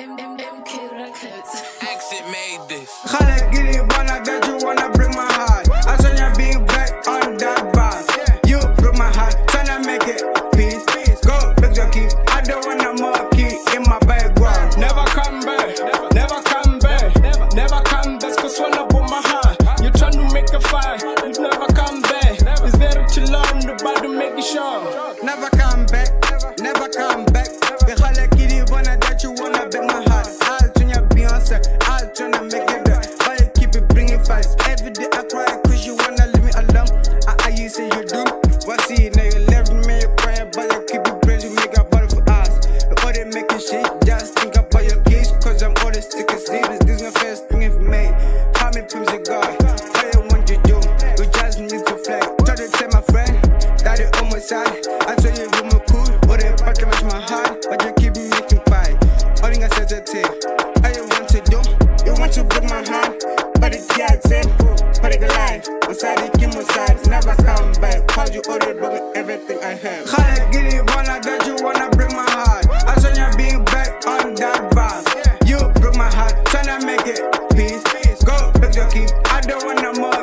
MK Records. Exit made this. Khaled Giddy wanna that you wanna bring my heart. I saw you being back on that bar. You broke my heart, tryna make it peace. Go, big your key. I don't want no more key in my background. Never come back, never come back, never come back. Cause when I put my heart, you tryna make a fight. You never come back. It's better to learn about to make it sure. Never come back, never come back. Khaled Giddy wanna that you wanna bring my heart. I'll turn your Beyonce, I'll tryna make it better. But you keep it bringing fast. Every day I cry cause you wanna leave me alone. You say you do, well see, now you left me crying, but you keep it brand to make a bottle for us. The other making shit, just think about your case, cause I'm all the sick and serious. This is my first thing for me. How many times you got? All you want to do, you just need to fly. Try to tell my friend that you on my side. I told you you were cool, but they pack much my heart, but you keep me making pie. All I said to tell, all you want to do, you want to break my heart, but it can't say, but it can lie. Inside the game side, never come back. Cause you already broken everything I have. Khaled Giddy wanna that you wanna bring my heart. I saw you being back on that bar. You broke my heart, tryna make it peace. Go, big your key. I don't want no more